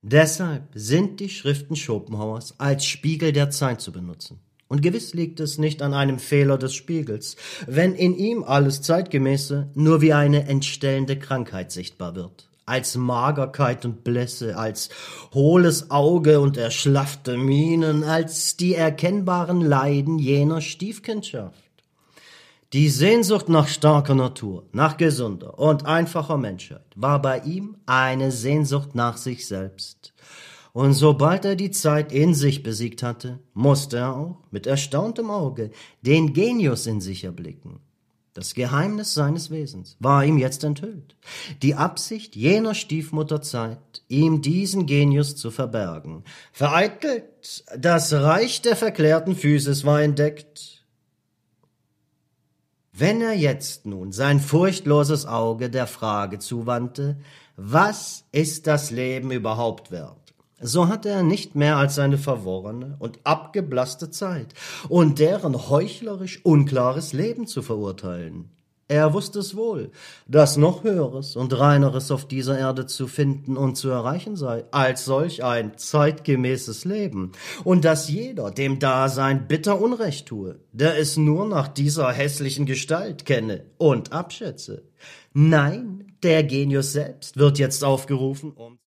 Deshalb sind die Schriften Schopenhauers als Spiegel der Zeit zu benutzen. Und gewiss liegt es nicht an einem Fehler des Spiegels, wenn in ihm alles Zeitgemäße nur wie eine entstellende Krankheit sichtbar wird. Als Magerkeit und Blässe, als hohles Auge und erschlaffte Mienen, als die erkennbaren Leiden jener Stiefkindschaft. Die Sehnsucht nach starker Natur, nach gesunder und einfacher Menschheit war bei ihm eine Sehnsucht nach sich selbst. Und sobald er die Zeit in sich besiegt hatte, musste er auch mit erstauntem Auge den Genius in sich erblicken. Das Geheimnis seines Wesens war ihm jetzt enthüllt. Die Absicht jener Stiefmutterzeit, ihm diesen Genius zu verbergen. Vereitelt, das Reich der verklärten Physis war entdeckt. Wenn er jetzt nun sein furchtloses Auge der Frage zuwandte, was ist das Leben überhaupt wert? So hatte er nicht mehr als seine verworrene und abgeblasste Zeit und deren heuchlerisch unklares Leben zu verurteilen. Er wusste es wohl, dass noch Höheres und Reineres auf dieser Erde zu finden und zu erreichen sei, als solch ein zeitgemäßes Leben, und dass jeder dem Dasein bitter Unrecht tue, der es nur nach dieser hässlichen Gestalt kenne und abschätze. Nein, der Genius selbst wird jetzt aufgerufen, um